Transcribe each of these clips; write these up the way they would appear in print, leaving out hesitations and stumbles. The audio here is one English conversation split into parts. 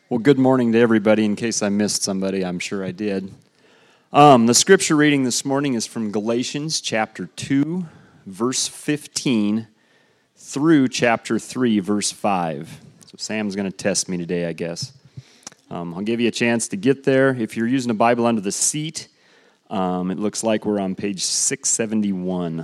Well, good morning to everybody. In case I missed somebody, I'm sure I did. The scripture reading this morning is from Galatians chapter 2, verse 15, through chapter 3, verse 5. So Sam's going to test me today, I guess. I'll give you a chance to get there. If you're using a Bible under the seat, it looks like we're on page 671.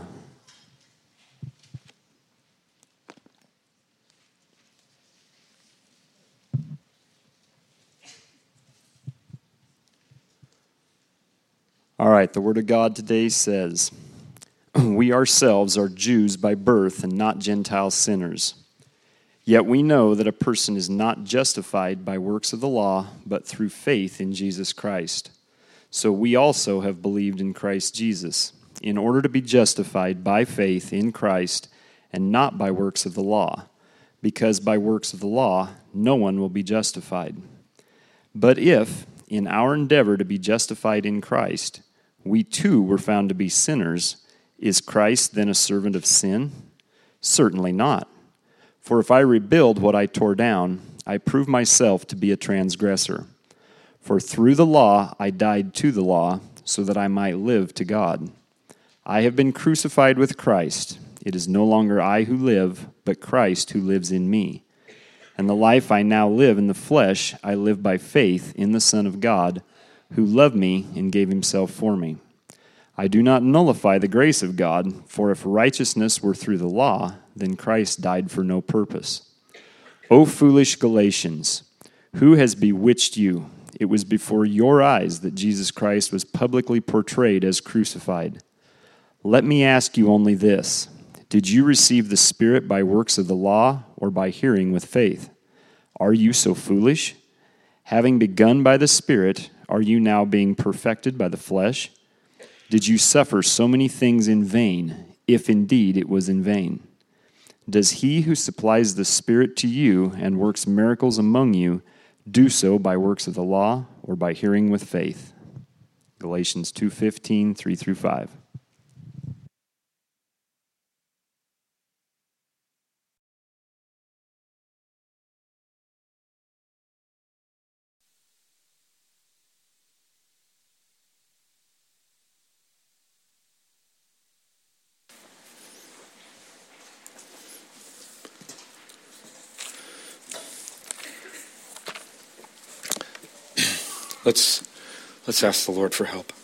All right, the Word of God today says, "We ourselves are Jews by birth and not Gentile sinners. Yet we know that a person is not justified by works of the law, but through faith in Jesus Christ. So we also have believed in Christ Jesus, in order to be justified by faith in Christ and not by works of the law, because by works of the law no one will be justified. But if, in our endeavor to be justified in Christ, we too were found to be sinners, is Christ then a servant of sin? Certainly not. For if I rebuild what I tore down, I prove myself to be a transgressor. For through the law I died to the law, so that I might live to God. I have been crucified with Christ. It is no longer I who live, but Christ who lives in me. And the life I now live in the flesh, I live by faith in the Son of God, who loved me and gave himself for me. I do not nullify the grace of God, for if righteousness were through the law, then Christ died for no purpose. O foolish Galatians, who has bewitched you? It was before your eyes that Jesus Christ was publicly portrayed as crucified. Let me ask you only this: did you receive the Spirit by works of the law or by hearing with faith? Are you so foolish? Having begun by the Spirit, are you now being perfected by the flesh? Did you suffer so many things in vain, if indeed it was in vain? Does he who supplies the Spirit to you and works miracles among you do so by works of the law or by hearing with faith?" Galatians 2:15, 3 through 5. Let's ask the Lord for help.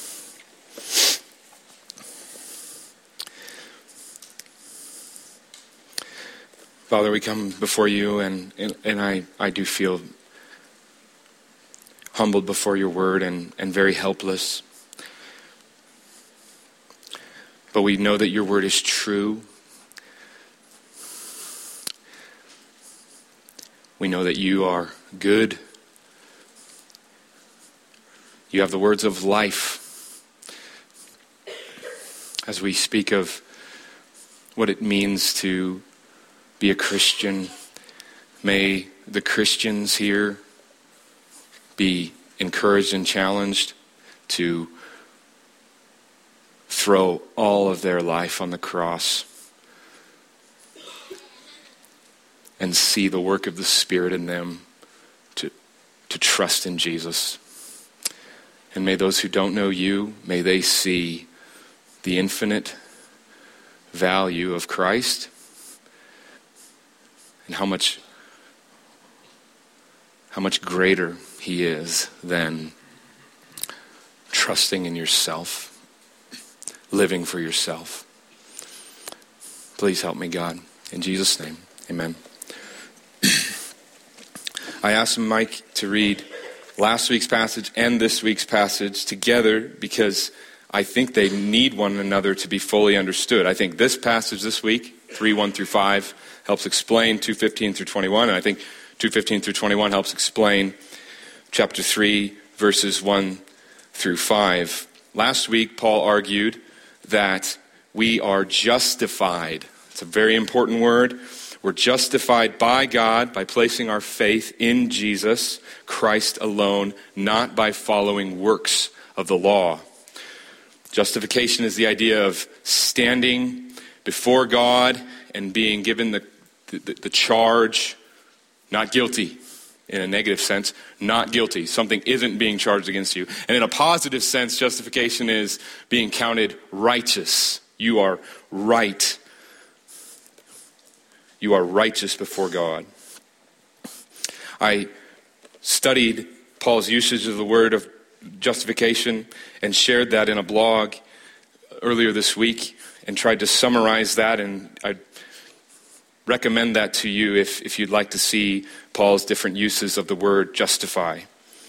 Father, we come before you, and I do feel humbled before your word and very helpless. But we know that your word is true. We know that you are good. You have the words of life. As we speak of what it means to be a Christian, may the Christians here be encouraged and challenged to throw all of their life on the cross and see the work of the Spirit in them to trust in Jesus. And may those who don't know you, may they see the infinite value of Christ and how much greater he is than trusting in yourself, living for yourself. Please help me, God. In Jesus' name, amen. I asked Mike to read last week's passage and this week's passage together because I think they need one another to be fully understood. I think this passage this week, 3:1 through 5, helps explain 2:15 through 21, and I think 2:15 through 21 helps explain chapter 3, verses 1 through 5. Last week, Paul argued that we are justified. It's a very important word. We're justified by God by placing our faith in Jesus Christ alone, not by following works of the law. Justification is the idea of standing before God and being given the charge, not guilty. in a negative sense, not guilty. Something isn't being charged against you. And in a positive sense, justification is being counted righteous. You are right. You are righteous before God. I studied Paul's usage of the word of justification and shared that in a blog earlier this week and tried to summarize that, and I recommend that to you if you'd like to see Paul's different uses of the word justify.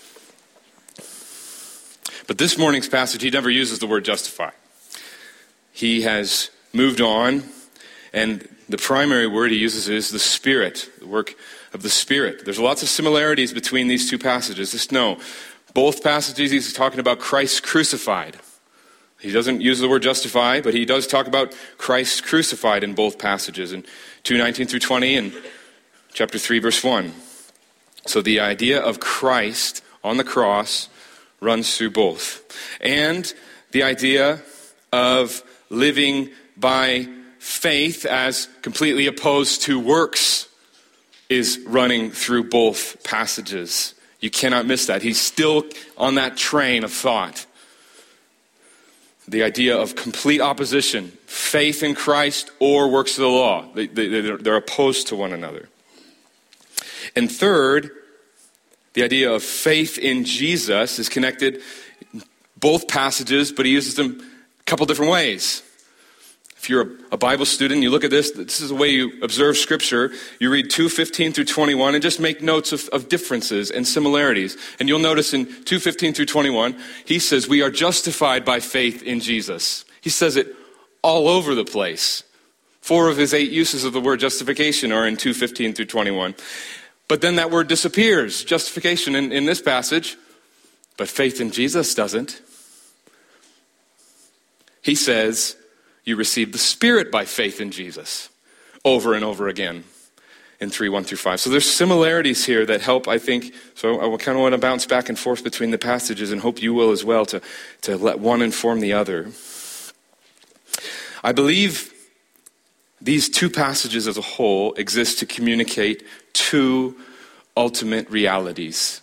But this morning's passage, he never uses the word justify. He has moved on, and the primary word he uses is the Spirit, the work of the Spirit. There's lots of similarities between these two passages. Just know, both passages he's talking about Christ crucified. He doesn't use the word justify, but he does talk about Christ crucified in both passages, in 2:19 through 20 and chapter 3, verse 1. So the idea of Christ on the cross runs through both. And the idea of living by faith as completely opposed to works is running through both passages. You cannot miss that. He's still on that train of thought. The idea of complete opposition, faith in Christ or works of the law. They're opposed to one another. And third, the idea of faith in Jesus is connected in both passages, but he uses them a couple different ways. If you're a Bible student, you look at this is the way you observe Scripture. You read 2:15 through 21 and just make notes of differences and similarities. And you'll notice in 2:15 through 21, he says we are justified by faith in Jesus. He says it all over the place. 4 of his 8 uses of the word justification are in 2:15 through 21. But then that word disappears, justification in this passage. But faith in Jesus doesn't. He says, you receive the Spirit by faith in Jesus over and over again in 3:1 through 5. So there's similarities here that help, I think. So I kind of want to bounce back and forth between the passages and hope you will as well to let one inform the other. I believe these two passages as a whole exist to communicate two ultimate realities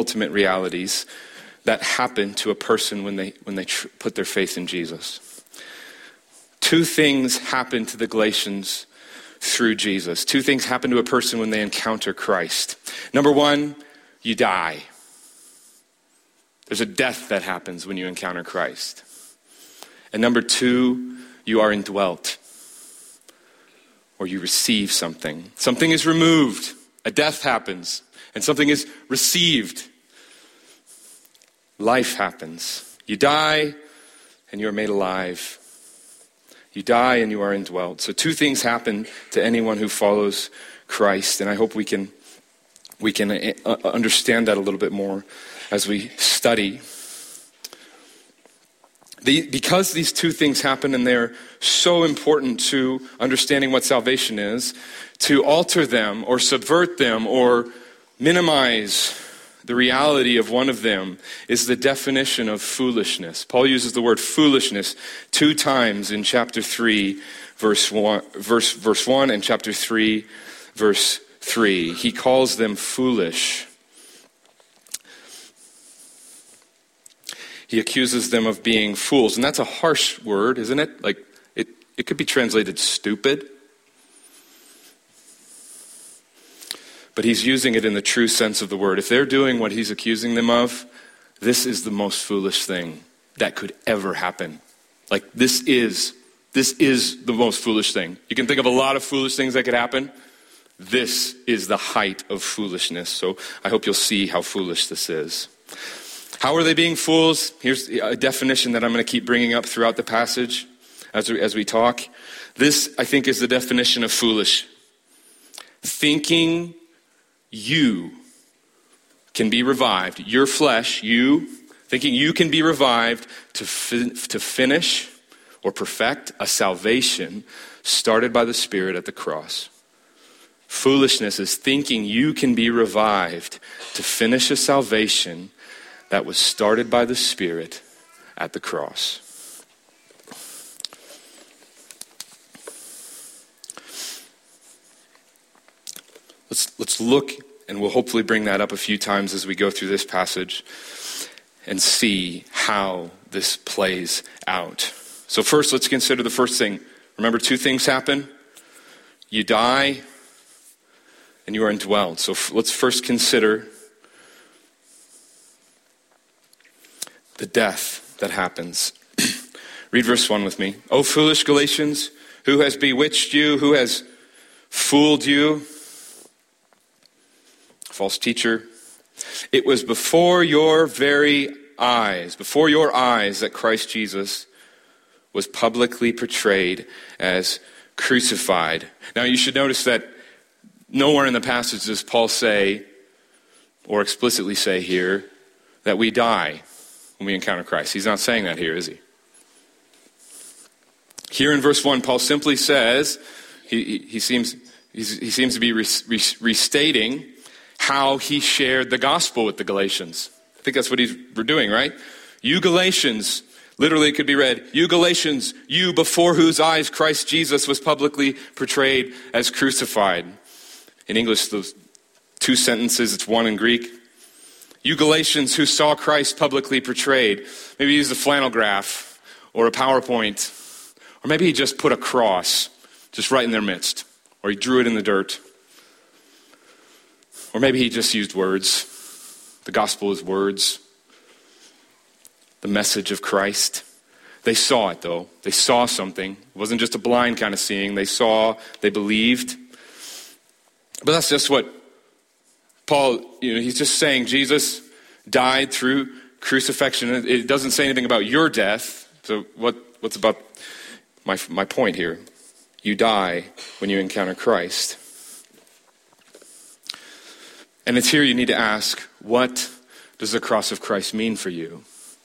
that happen to a person when they put their faith in Jesus. Two things happen to the Galatians through Jesus. Two things happen to a person when they encounter Christ. Number one, you die. There's a death that happens when you encounter Christ. And number two, you are indwelt, or you receive something. Something is removed, a death happens, and something is received. Life happens. You die, and you are made alive. You die and you are indwelt. So two things happen to anyone who follows Christ, and I hope we can understand that a little bit more as we study. Because these two things happen and they're so important to understanding what salvation is, to alter them or subvert them or minimize the reality of one of them is the definition of foolishness. Paul uses the word foolishness 2 times in chapter 3, verse 1 and chapter 3, verse 3. He calls them foolish. He accuses them of being fools. And that's a harsh word, isn't it? Like it could be translated stupid. But he's using it in the true sense of the word. If they're doing what he's accusing them of, this is the most foolish thing that could ever happen. Like this is the most foolish thing. You can think of a lot of foolish things that could happen. This is the height of foolishness. So I hope you'll see how foolish this is. How are they being fools? Here's a definition that I'm going to keep bringing up throughout the passage as we talk. This, I think, is the definition of foolish. Thinking you can be revived, your flesh, you, thinking you can be revived to finish or perfect a salvation started by the Spirit at the cross. Foolishness is thinking you can be revived to finish a salvation that was started by the Spirit at the cross. Let's look And we'll hopefully bring that up a few times as we go through this passage and see how this plays out. So first, let's consider the first thing. Remember, two things happen. You die and you are indwelled. So let's first consider the death that happens. Read verse 1 with me. O foolish Galatians, who has bewitched you? Who has fooled you? False teacher. It was before your very eyes, that Christ Jesus was publicly portrayed as crucified. Now you should notice that nowhere in the passage does Paul say, or explicitly say here, that we die when we encounter Christ. He's not saying that here, is he? Here in verse 1, Paul simply says, he seems to be restating how he shared the gospel with the Galatians. I think that's what we're doing, right? You Galatians, literally it could be read, you Galatians, you before whose eyes Christ Jesus was publicly portrayed as crucified. In English, those two sentences, it's one in Greek. You Galatians who saw Christ publicly portrayed. Maybe he used a flannel graph or a PowerPoint. Or maybe he just put a cross just right in their midst. Or he drew it in the dirt. Or maybe he just used words. The gospel is words. The message of Christ. They saw it though. They saw something. It wasn't just a blind kind of seeing. They saw, they believed. But that's just what Paul, he's just saying Jesus died through crucifixion. It doesn't say anything about your death. So what's about my point here? You die when you encounter Christ. And it's here you need to ask, what does the cross of Christ mean for you?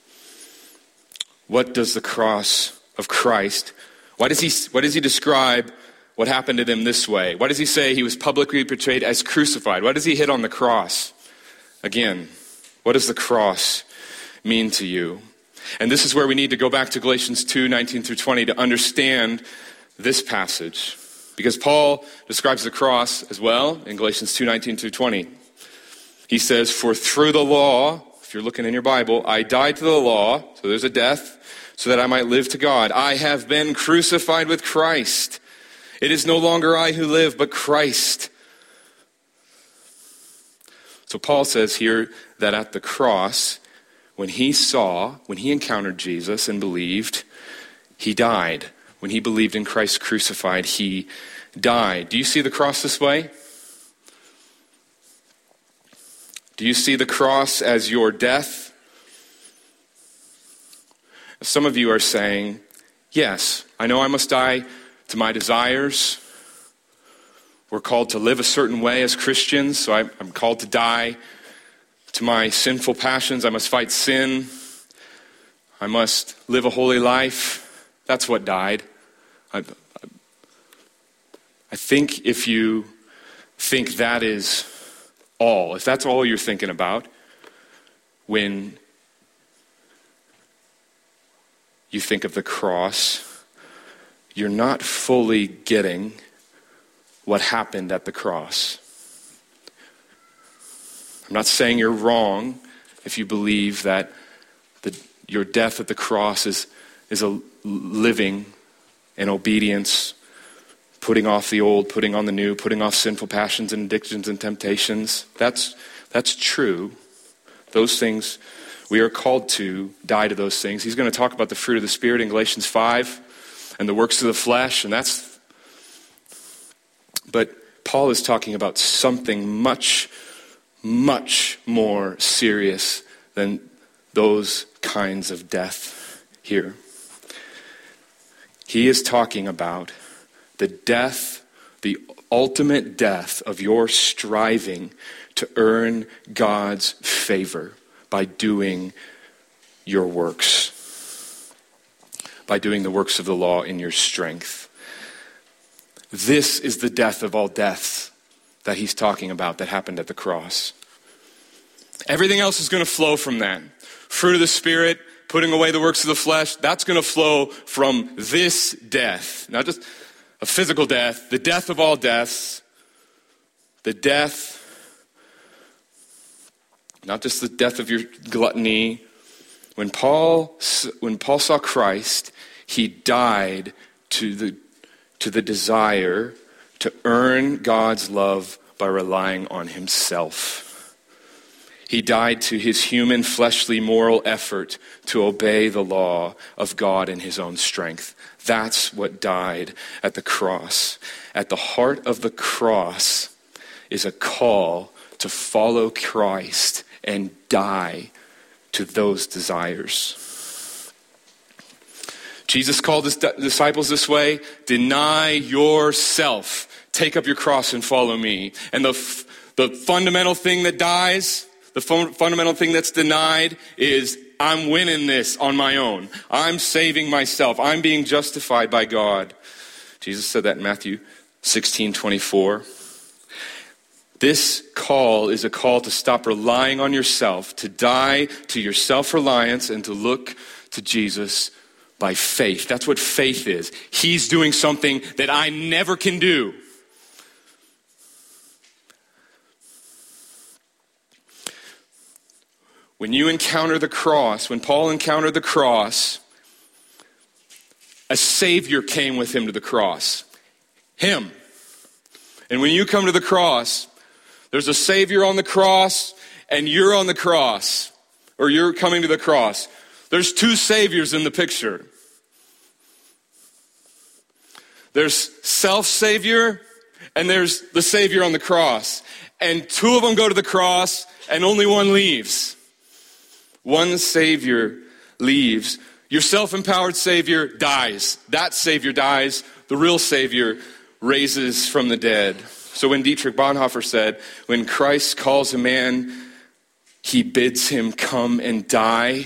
What does the cross of Christ, why does he describe what happened to them this way? Why does he say he was publicly portrayed as crucified? Why does he hit on the cross? Again, what does the cross mean to you? And this is where we need to go back to Galatians 2:19 through 20 to understand this passage. Because Paul describes the cross as well in Galatians 2:19 through 20. He says, for through the law, if you're looking in your Bible, I died to the law, so there's a death, so that I might live to God. I have been crucified with Christ. It is no longer I who live, but Christ. So Paul says here that at the cross, when he encountered Jesus and believed, he died. When he believed in Christ crucified, he died. Do you see the cross this way? Do you see the cross as your death? Some of you are saying, yes, I know I must die to my desires. We're called to live a certain way as Christians, so I'm called to die to my sinful passions. I must fight sin. I must live a holy life. That's what died. I think if you think that is all, if that's all you're thinking about when you think of the cross, you're not fully getting what happened at the cross. I'm not saying you're wrong if you believe that your death at the cross is a living in obedience, putting off the old, putting on the new, putting off sinful passions and addictions and temptations. That's true. Those things, we are called to die to those things. He's going to talk about the fruit of the Spirit in Galatians 5 and the works of the flesh, but Paul is talking about something much, much more serious than those kinds of death here. He is talking about the death, the ultimate death of your striving to earn God's favor by doing your works, by doing the works of the law in your strength. This is the death of all deaths that he's talking about that happened at the cross. Everything else is going to flow from that. Fruit of the Spirit, putting away the works of the flesh, that's going to flow from this death. Not just a physical death, the death of all deaths, the death not just the death of your gluttony. When Paul saw Christ, he died to the desire to earn God's love by relying on himself. He died to his human, fleshly, moral effort to obey the law of God in his own strength. That's what died at the cross. At the heart of the cross is a call to follow Christ and die to those desires. Jesus called his disciples this way: deny yourself, take up your cross and follow me. And the fundamental thing that dies, the fundamental thing that's denied is, I'm winning this on my own. I'm saving myself. I'm being justified by God. Jesus said that in Matthew 16:24. This call is a call to stop relying on yourself, to die to your self-reliance, and to look to Jesus by faith. That's what faith is. He's doing something that I never can do. When you encounter the cross, when Paul encountered the cross, a Savior came with him to the cross. Him. And when you come to the cross, there's a Savior on the cross, and you're on the cross. Or you're coming to the cross. There's two Saviors in the picture. There's self-Savior, and there's the Savior on the cross. And two of them go to the cross, and only one leaves. One Savior leaves. Your self-empowered Savior dies. That Savior dies. The real Savior raises from the dead. So when Dietrich Bonhoeffer said, when Christ calls a man, he bids him come and die.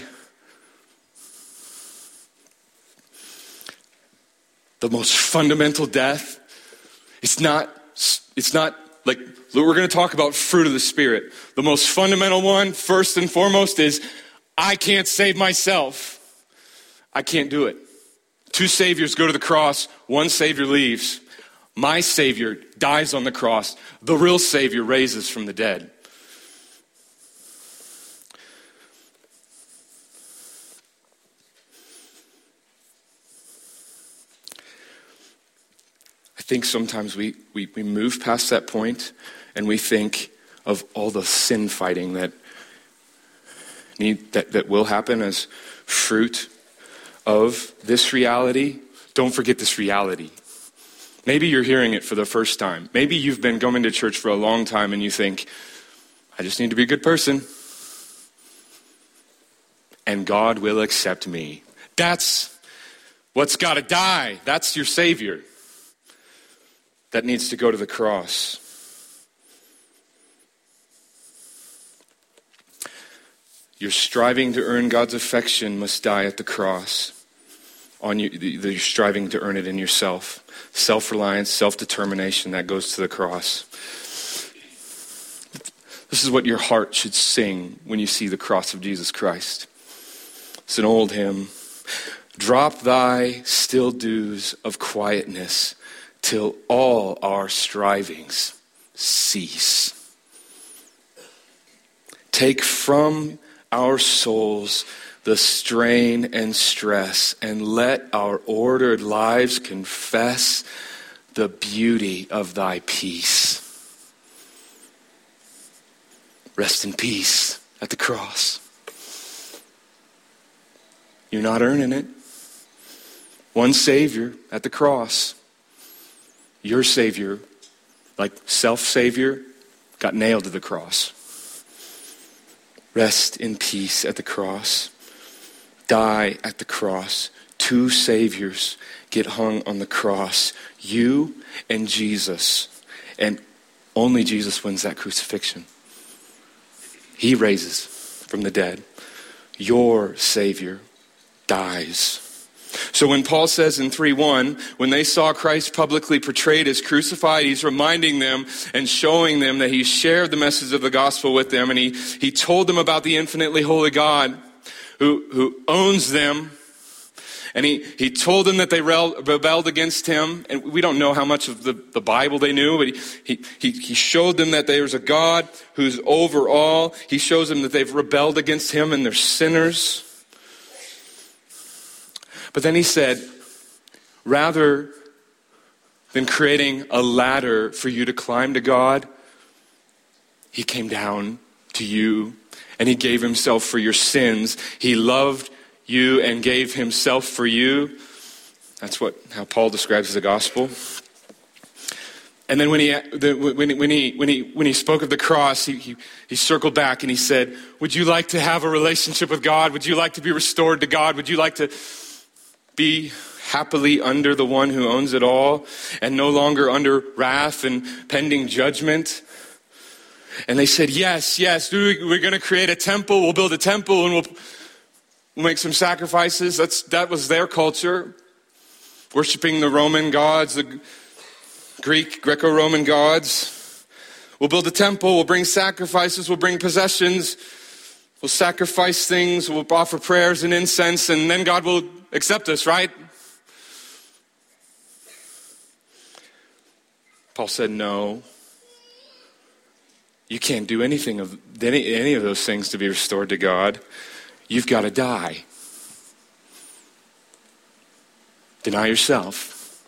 The most fundamental death. It's not like, we're going to talk about fruit of the Spirit. The most fundamental one, first and foremost, is I can't save myself. I can't do it. Two Saviors go to the cross. One Savior leaves. My Savior dies on the cross. The real Savior raises from the dead. I think sometimes we move past that point and we think of all the sin fighting that will happen as fruit of this reality. Don't forget this reality. Maybe you're hearing it for the first time. Maybe you've been going to church for a long time and you think, I just need to be a good person, and God will accept me. That's what's got to die. That's your Savior that needs to go to the cross. Your striving to earn God's affection must die at the cross. You're striving to earn it in yourself. Self-reliance, self-determination, that goes to the cross. This is what your heart should sing when you see the cross of Jesus Christ. It's an old hymn. Drop thy still dews of quietness till all our strivings cease. Take from our souls the strain and stress, and let our ordered lives confess the beauty of thy peace. Rest in peace at the cross. You're not earning it. One Savior at the cross. Your Savior, like self-Savior, got nailed to the cross. Rest in peace at the cross. Die at the cross. Two Saviors get hung on the cross. You and Jesus. And only Jesus wins that crucifixion. He raises from the dead. Your Savior dies. So when Paul says in 3:1, when they saw Christ publicly portrayed as crucified, he's reminding them and showing them that he shared the message of the gospel with them, and he told them about the infinitely holy God who owns them And he told them that they rebelled against him. And we don't know how much of the Bible they knew, but he showed them that there's a God who's over all. He shows them that they've rebelled against him and they're sinners. But then he said, rather than creating a ladder for you to climb to God, he came down to you and he gave himself for your sins. He loved you and gave himself for you. That's how Paul describes the gospel. And then when he spoke of the cross, he circled back and he said, would you like to have a relationship with God? Would you like to be restored to God? Would you like to be happily under the one who owns it all and no longer under wrath and pending judgment? And they said, yes, we're going to create a temple. We'll build a temple and we'll make some sacrifices. That was their culture. Worshiping the Roman gods, the Greco-Roman gods. We'll build a temple. We'll bring sacrifices. We'll bring possessions. We'll sacrifice things. We'll offer prayers and incense. And then God will accept us, right? Paul said, no. You can't do any of those things to be restored to God. You've got to die. Deny yourself.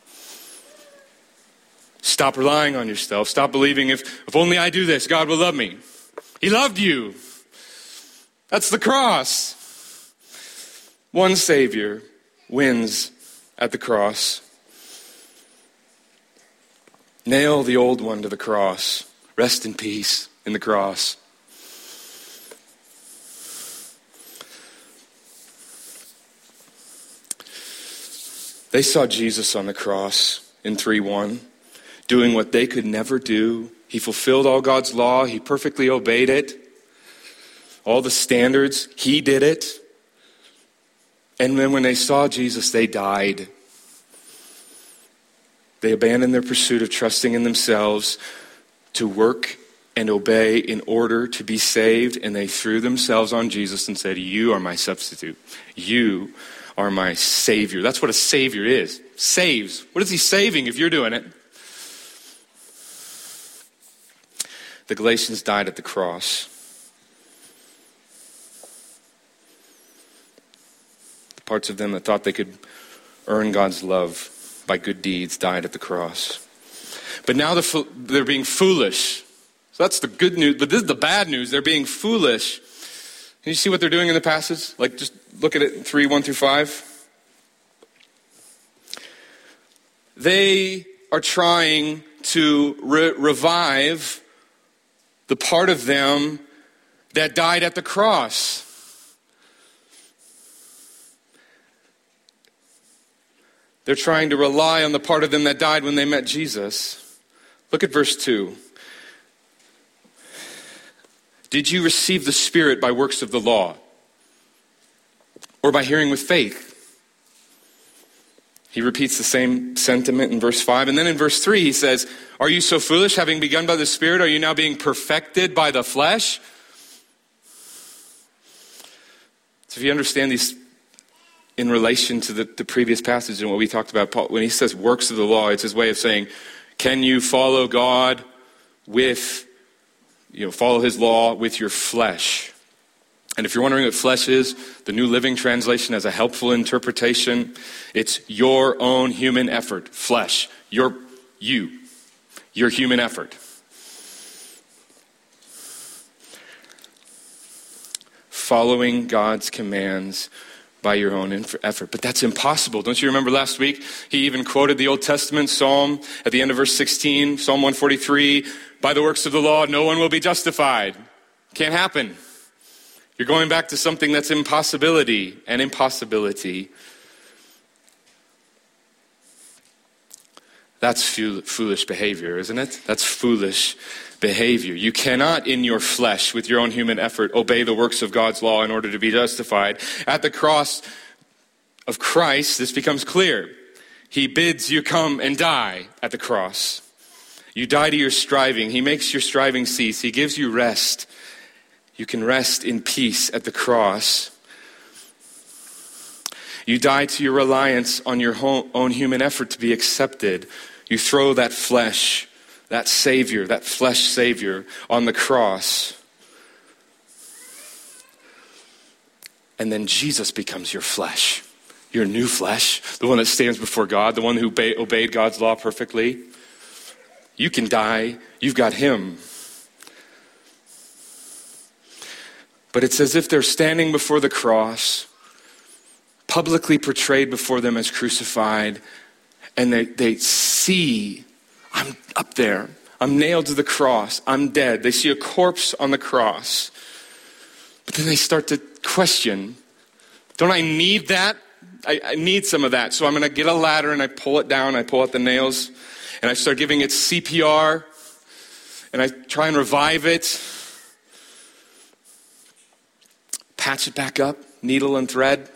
Stop relying on yourself. Stop believing if only I do this, God will love me. He loved you. That's the cross. One Savior wins at the cross. Nail the old one to the cross. Rest in peace in the cross. They saw Jesus on the cross in 3:1, doing what they could never do. He fulfilled all God's law. He perfectly obeyed it. All the standards, he did it. And then when they saw Jesus, they died. They abandoned their pursuit of trusting in themselves to work and obey in order to be saved, and they threw themselves on Jesus and said, you are my substitute. You are my Savior. That's what a Savior is. Saves. What is he saving if you're doing it? The Galatians died at the cross. The parts of them that thought they could earn God's love by good deeds died at the cross. But now they're being foolish. So that's the good news. But this is the bad news. They're being foolish. Can you see what they're doing in the passage? Like, just look at it, 3:1-5. They are trying to revive the part of them that died at the cross. They're trying to rely on the part of them that died when they met Jesus. Look at verse 2. Did you receive the Spirit by works of the law? Or by hearing with faith? He repeats the same sentiment in verse 5. And then in verse 3 he says, are you so foolish, having begun by the Spirit, are you now being perfected by the flesh? So if you understand these in relation to the previous passage and what we talked about, Paul, when he says works of the law, it's his way of saying, can you follow God with, follow his law with your flesh? And if you're wondering what flesh is, the New Living Translation has a helpful interpretation. It's your own human effort, flesh, your human effort. Following God's commands by your own effort. But that's impossible. Don't you remember last week? He even quoted the Old Testament Psalm at the end of verse 16, Psalm 143, by the works of the law, no one will be justified. Can't happen. You're going back to something that's impossibility and impossibility. That's foolish behavior, isn't it? That's foolish behavior. You cannot in your flesh, with your own human effort, obey the works of God's law in order to be justified. At the cross of Christ, this becomes clear. He bids you come and die at the cross. You die to your striving. He makes your striving cease. He gives you rest. You can rest in peace at the cross. You die to your reliance on your own human effort to be accepted. You throw that flesh, that Savior, that flesh Savior on the cross. And then Jesus becomes your flesh, your new flesh, the one that stands before God, the one who obeyed God's law perfectly. You can die. You've got him. But it's as if they're standing before the cross, publicly portrayed before them as crucified, and they see, I'm up there. I'm nailed to the cross. I'm dead. They see a corpse on the cross. But then they start to question, don't I need that? I need some of that. So I'm going to get a ladder and I pull it down. I pull out the nails and I start giving it CPR and I try and revive it. Patch it back up, needle and thread.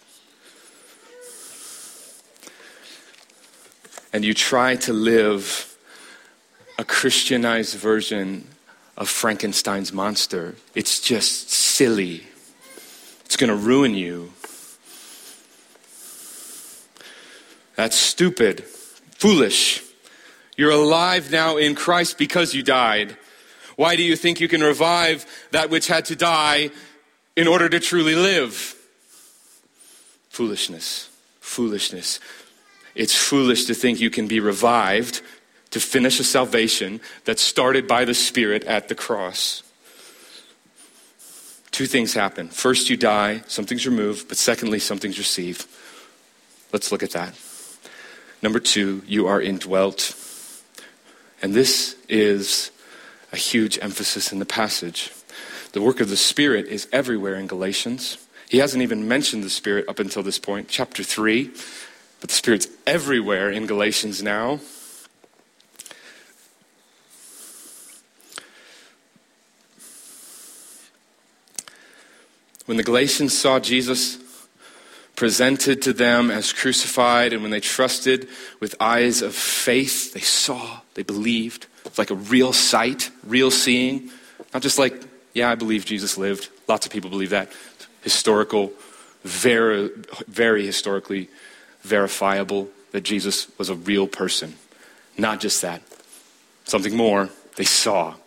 And you try to live a Christianized version of Frankenstein's monster. It's just silly. It's going to ruin you. That's stupid, foolish. You're alive now in Christ because you died. Why do you think you can revive that which had to die in order to truly live? Foolishness. Foolishness. It's foolish to think you can be revived to finish a salvation that started by the Spirit at the cross. Two things happen. First, you die, something's removed, but secondly, something's received. Let's look at that. Number two, you are indwelt. And this is a huge emphasis in the passage. The work of the Spirit is everywhere in Galatians. He hasn't even mentioned the Spirit up until this point, chapter 3. But the Spirit's everywhere in Galatians now. When the Galatians saw Jesus presented to them as crucified, and when they trusted with eyes of faith, they saw, they believed. It's like a real sight, real seeing. Not just like, yeah, I believe Jesus lived. Lots of people believe that. Historical, very, very historically verifiable that Jesus was a real person. Not just that. Something more. They saw.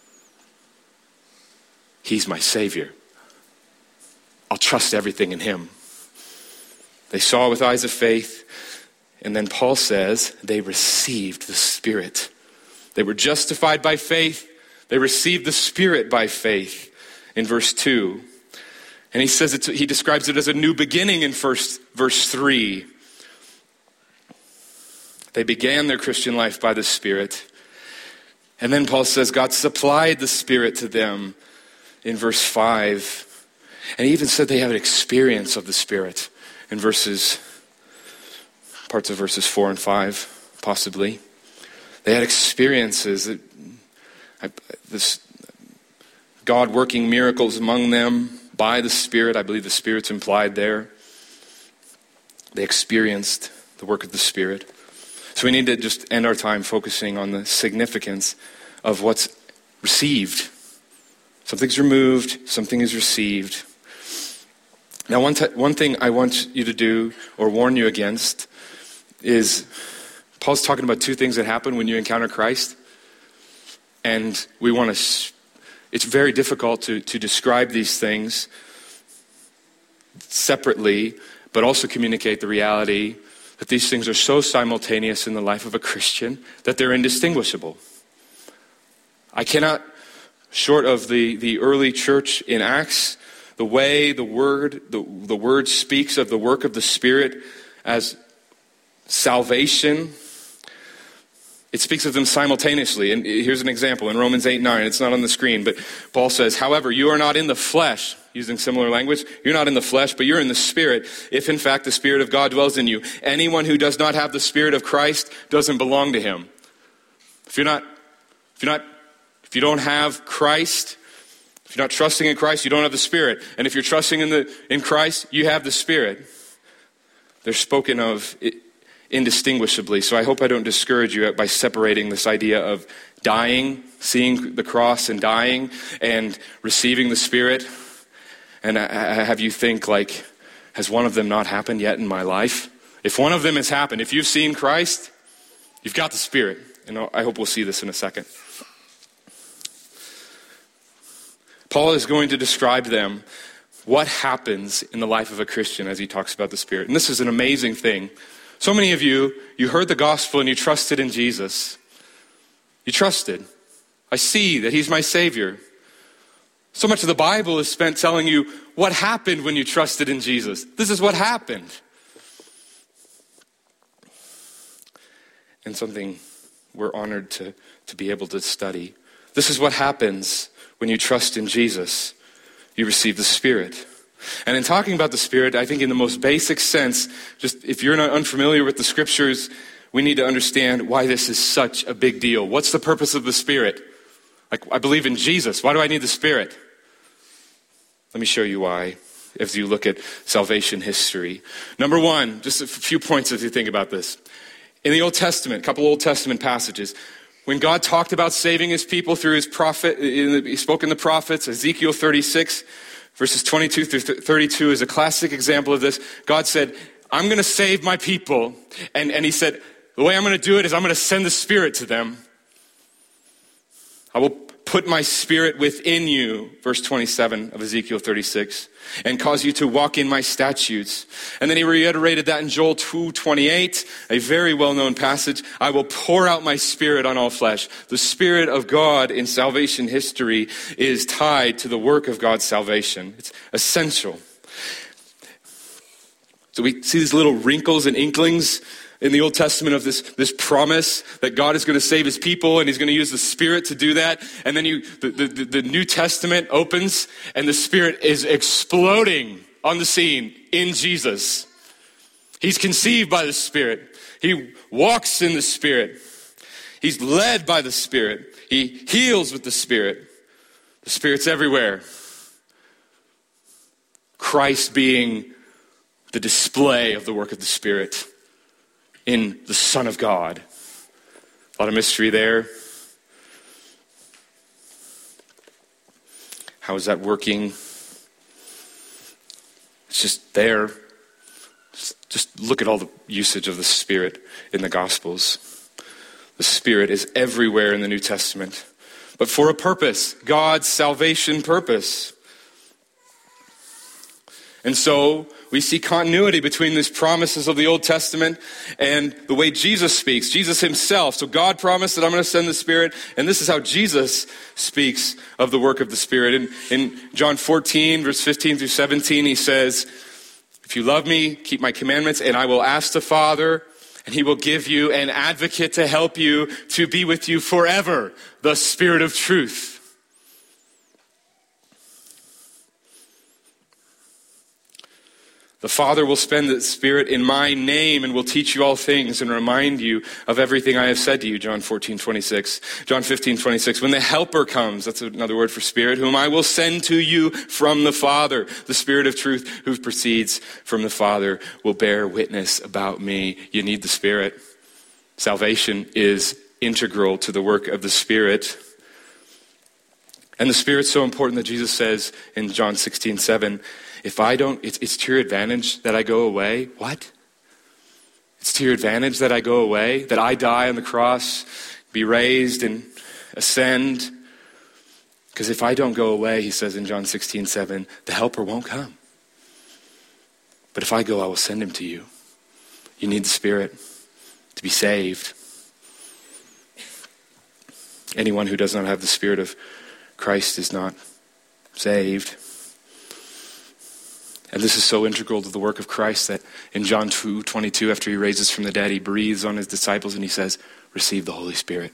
He's my Savior. I'll trust everything in him. They saw with eyes of faith, and then Paul says they received the Spirit. They were justified by faith. They received the Spirit by faith in verse 2. And he says he describes it as a new beginning in verse 3. They began their Christian life by the Spirit. And then Paul says God supplied the Spirit to them in verse 5. And he even said they have an experience of the Spirit in parts of verses 4 and 5, possibly. They had experiences. God working miracles among them by the Spirit. I believe the Spirit's implied there. They experienced the work of the Spirit. So we need to just end our time focusing on the significance of what's received. Something's removed, something is received. Now, one thing I want you to do or warn you against is Paul's talking about two things that happen when you encounter Christ. And it's very difficult to describe these things separately, but also communicate the reality that these things are so simultaneous in the life of a Christian that they're indistinguishable. I cannot, short of the early church in Acts, the way the word speaks of the work of the Spirit as salvation, it speaks of them simultaneously. And here's an example in Romans 8:9. It's not on the screen, but Paul says, however, you are not in the flesh, using similar language. You're not in the flesh, but you're in the Spirit, if in fact the Spirit of God dwells in you. Anyone who does not have the Spirit of Christ doesn't belong to him. If you don't have Christ, if you're not trusting in Christ, you don't have the Spirit. And if you're trusting in Christ, you have the Spirit. They're spoken of indistinguishably. So I hope I don't discourage you by separating this idea of dying, seeing the cross and dying, and receiving the Spirit. And have you think like, Has one of them not happened yet in my life? If one of them has happened, if you've seen Christ, you've got the Spirit. And I hope we'll see this in a second. Paul is going to describe them what happens in the life of a Christian as he talks about the Spirit. And this is an amazing thing. So many of you heard the gospel and you trusted in Jesus. You trusted. I see that he's my Savior. So much of the Bible is spent telling you what happened when you trusted in Jesus. This is what happened. And something we're honored to be able to study. This is what happens when you trust in Jesus. You receive the Spirit. And in talking about the Spirit, I think in the most basic sense, just if you're not unfamiliar with the Scriptures, we need to understand why this is such a big deal. What's the purpose of the Spirit? Like, I believe in Jesus. Why do I need the Spirit? Let me show you why as you look at salvation history. Number one, just a few points as you think about this. In the Old Testament, a couple Old Testament passages, when God talked about saving his people through his prophet, he spoke in the prophets. Ezekiel 36, verses 22 through 32 is a classic example of this. God said, I'm going to save my people. And he said, the way I'm going to do it is I'm going to send the Spirit to them. I will put my Spirit within you, verse 27 of Ezekiel 36, and cause you to walk in my statutes. And then he reiterated that in Joel 2:28, a very well-known passage. I will pour out my Spirit on all flesh. The Spirit of God in salvation history is tied to the work of God's salvation. It's essential. So we see these little wrinkles and inklings in the Old Testament of this promise that God is going to save his people and he's going to use the Spirit to do that. And then the New Testament opens and the Spirit is exploding on the scene in Jesus. He's conceived by the Spirit. He walks in the Spirit. He's led by the Spirit. He heals with the Spirit. The Spirit's everywhere. Christ being the display of the work of the Spirit in the Son of God. A lot of mystery there. How is that working? It's just there. Just look at all the usage of the Spirit in the Gospels. The Spirit is everywhere in the New Testament, but for a purpose, God's salvation purpose. And so we see continuity between these promises of the Old Testament and the way Jesus speaks. Jesus himself. So God promised that I'm going to send the Spirit. And this is how Jesus speaks of the work of the Spirit. In John 14, verse 15 through 17, he says, if you love me, keep my commandments, and I will ask the Father, and he will give you an advocate to help you to be with you forever, the Spirit of truth. The Father will spend the Spirit in my name and will teach you all things and remind you of everything I have said to you, John 14:26. John 15:26, when the Helper comes, that's another word for Spirit, whom I will send to you from the Father, the Spirit of truth who proceeds from the Father will bear witness about me. You need the Spirit. Salvation is integral to the work of the Spirit. And the Spirit's so important that Jesus says in John 16:7, if I don't, it's to your advantage that I go away. What? It's to your advantage that I go away, that I die on the cross, be raised and ascend. Because if I don't go away, he says in John 16:7, the Helper won't come. But if I go, I will send him to you. You need the Spirit to be saved. Anyone who does not have the Spirit of Christ is not saved. And this is so integral to the work of Christ that in John 2:22, after he raises from the dead, he breathes on his disciples and he says, receive the Holy Spirit.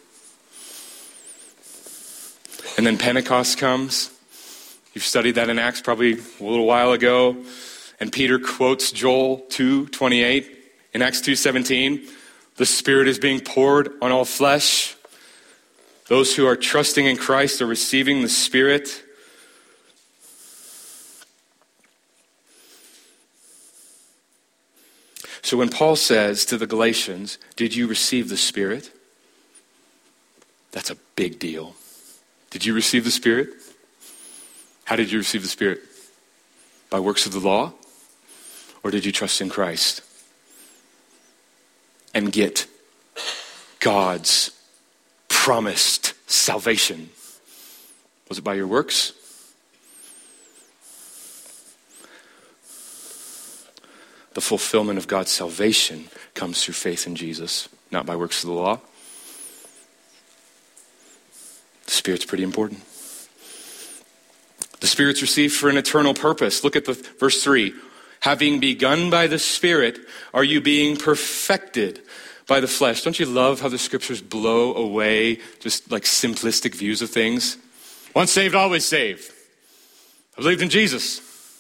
And then Pentecost comes. You've studied that in Acts probably a little while ago. And Peter quotes Joel 2:28 in Acts 2:17. The Spirit is being poured on all flesh. Those who are trusting in Christ are receiving the Spirit. So when Paul says to the Galatians, did you receive the Spirit? That's a big deal. Did you receive the Spirit? How did you receive the Spirit? By works of the law? Or did you trust in Christ and get God's promised salvation? Was it by your works? The fulfillment of God's salvation comes through faith in Jesus, not by works of the law. The Spirit's pretty important. The Spirit's received for an eternal purpose. Look at the verse 3. Having begun by the Spirit, are you being perfected by the flesh? Don't you love how the scriptures blow away just like simplistic views of things? Once saved, always saved. I believed in Jesus.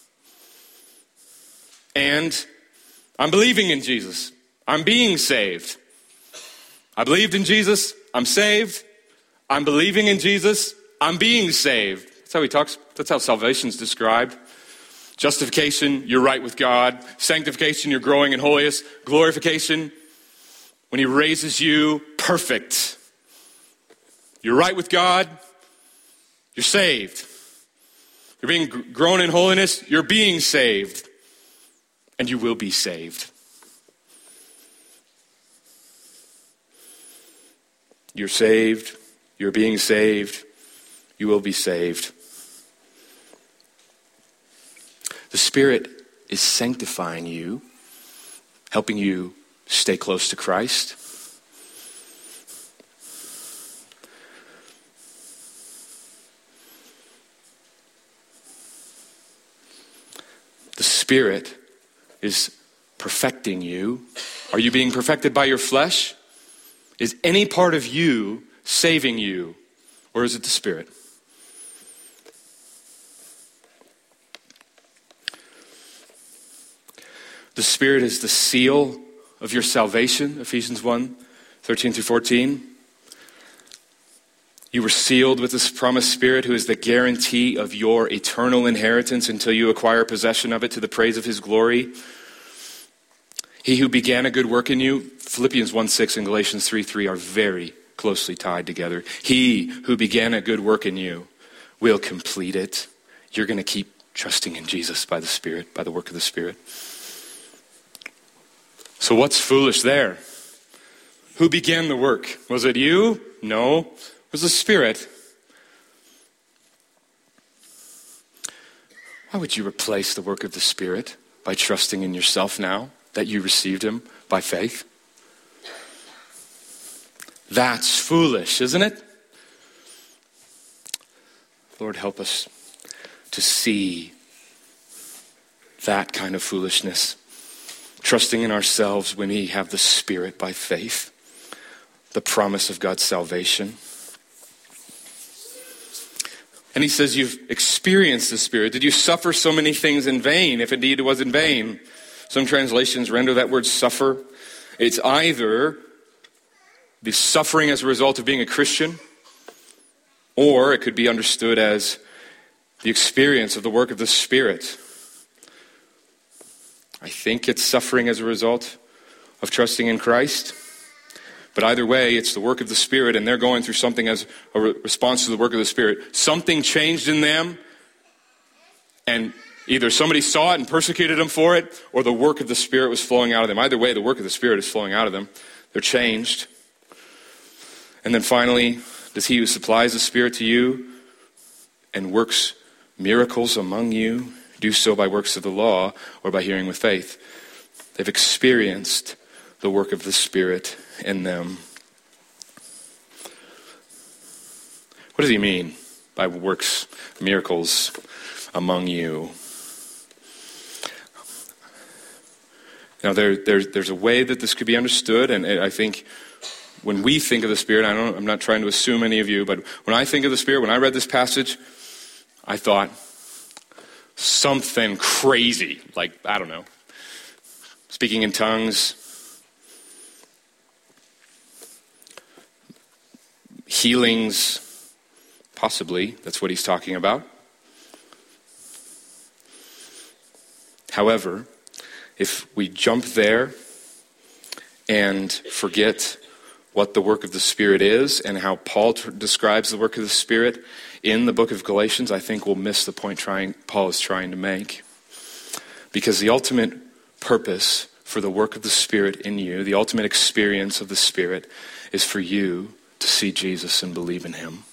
And I'm believing in Jesus. I'm being saved. I believed in Jesus. I'm saved. I'm believing in Jesus. I'm being saved. That's how he talks. That's how salvation's described. Justification, you're right with God. Sanctification, you're growing in holiness. Glorification, when he raises you, perfect. You're right with God. You're saved. You're being grown in holiness. You're being saved. And you will be saved. You're saved. You're being saved. You will be saved. The Spirit is sanctifying you, helping you stay close to Christ. The Spirit is perfecting you. Are you being perfected by your flesh? Is any part of you saving you? Or is it the Spirit? The Spirit is the seal of your salvation, Ephesians 1, 13 through 14. You were sealed with this promised Spirit who is the guarantee of your eternal inheritance until you acquire possession of it to the praise of his glory. He who began a good work in you, Philippians 1:6 and Galatians 3:3 are very closely tied together. He who began a good work in you will complete it. You're going to keep trusting in Jesus by the Spirit, by the work of the Spirit. So what's foolish there? Who began the work? Was it you? No, it was the Spirit. Why would you replace the work of the Spirit by trusting in yourself now that you received him by faith? That's foolish, isn't it? Lord, help us to see that kind of foolishness. Trusting in ourselves when we have the Spirit by faith, the promise of God's salvation. And he says, you've experienced the Spirit. Did you suffer so many things in vain, if indeed it was in vain? Some translations render that word suffer. It's either the suffering as a result of being a Christian, or it could be understood as the experience of the work of the Spirit. I think it's suffering as a result of trusting in Christ. But either way, it's the work of the Spirit, and they're going through something as a response to the work of the Spirit. Something changed in them, and either somebody saw it and persecuted them for it, or the work of the Spirit was flowing out of them. Either way, the work of the Spirit is flowing out of them. They're changed. And then finally, does he who supplies the Spirit to you and works miracles among you do so by works of the law or by hearing with faith? They've experienced the work of the Spirit in them. What does he mean by works, miracles among you? Now, there's a way that this could be understood, and I think when we think of the Spirit, I'm not trying to assume any of you, but when I think of the Spirit, when I read this passage, I thought something crazy, like, I don't know, speaking in tongues, healings, possibly, that's what he's talking about. However, if we jump there and forget what the work of the Spirit is and how Paul describes the work of the Spirit in the book of Galatians, I think we'll miss the point Paul is trying to make. Because the ultimate purpose for the work of the Spirit in you, the ultimate experience of the Spirit, is for you to see Jesus and believe in him.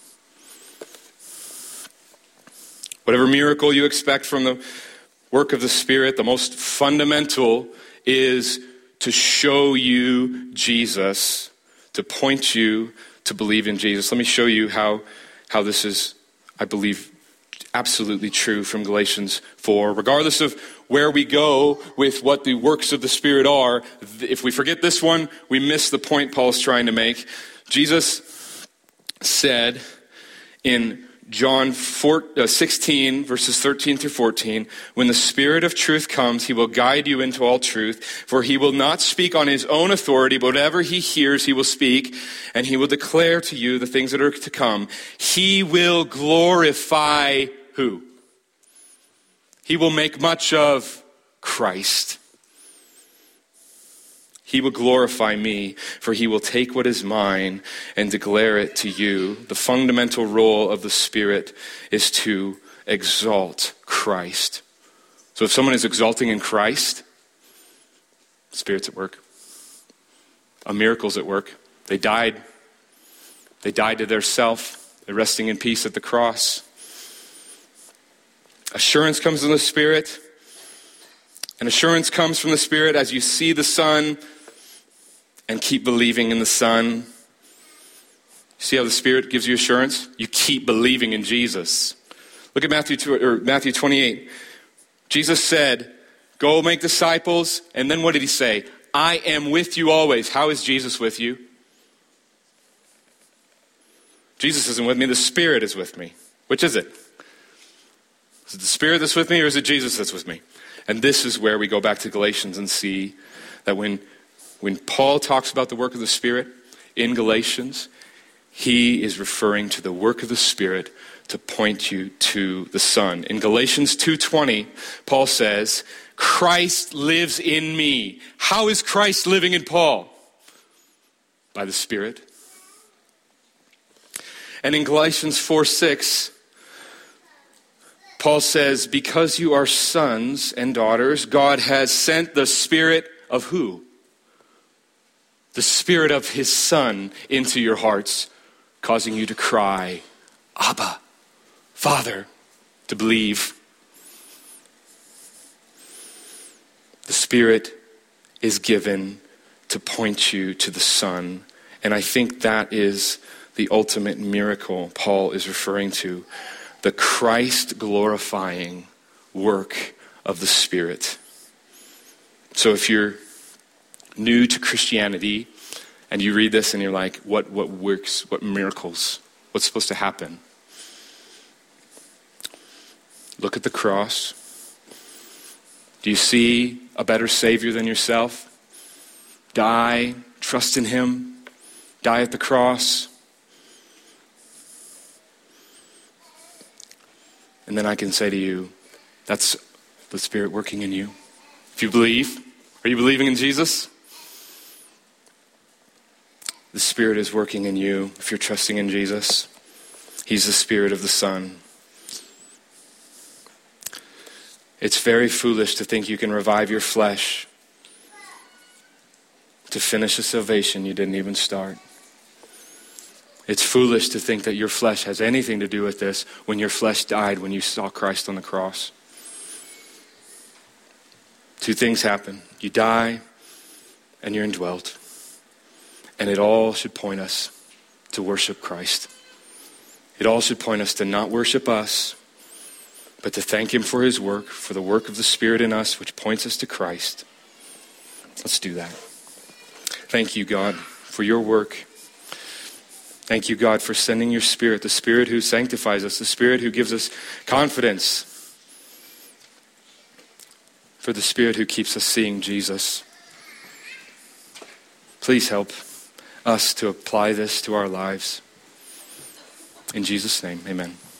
Whatever miracle you expect from the work of the Spirit, the most fundamental is to show you Jesus, to point you to believe in Jesus. Let me show you how this is, I believe, absolutely true from Galatians 4. Regardless of where we go with what the works of the Spirit are, if we forget this one, we miss the point Paul's trying to make. Jesus said in John 16, verses 13 through 14, when the Spirit of truth comes, he will guide you into all truth, for he will not speak on his own authority, but whatever he hears, he will speak, and he will declare to you the things that are to come. He will glorify who? He will make much of Christ. He will glorify me, for he will take what is mine and declare it to you. The fundamental role of the Spirit is to exalt Christ. So if someone is exalting in Christ, the Spirit's at work. A miracle's at work. They died. They died to their self. They're resting in peace at the cross. Assurance comes from the Spirit. And assurance comes from the Spirit as you see the Son and keep believing in the Son. See how the Spirit gives you assurance? You keep believing in Jesus. Look at Matthew 28. Jesus said, go make disciples. And then what did he say? I am with you always. How is Jesus with you? Jesus isn't with me. The Spirit is with me. Which is it? Is it the Spirit that's with me or is it Jesus that's with me? And this is where we go back to Galatians and see that when Paul talks about the work of the Spirit in Galatians, he is referring to the work of the Spirit to point you to the Son. In Galatians 2:20, Paul says, Christ lives in me. How is Christ living in Paul? By the Spirit. And in Galatians 4:6, Paul says, because you are sons and daughters, God has sent the Spirit of who? The Spirit of his Son into your hearts, causing you to cry, Abba, Father, to believe. The Spirit is given to point you to the Son. And I think that is the ultimate miracle Paul is referring to. The Christ-glorifying work of the Spirit. So if you're new to Christianity and you read this and you're like, what works, what miracles, what's supposed to happen? Look at the cross. Do you see a better Savior than yourself? Die, trust in him, die at the cross. And then I can say to you, that's the Spirit working in you. If you believe, are you believing in Jesus? The Spirit is working in you if you're trusting in Jesus. He's the Spirit of the Son. It's very foolish to think you can revive your flesh to finish a salvation you didn't even start. It's foolish to think that your flesh has anything to do with this when your flesh died when you saw Christ on the cross. Two things happen. You die and you're indwelt. And it all should point us to worship Christ. It all should point us to not worship us, but to thank him for his work, for the work of the Spirit in us, which points us to Christ. Let's do that. Thank you, God, for your work. Thank you, God, for sending your Spirit, the Spirit who sanctifies us, the Spirit who gives us confidence, for the Spirit who keeps us seeing Jesus. Please help us to apply this to our lives. In Jesus' name, amen.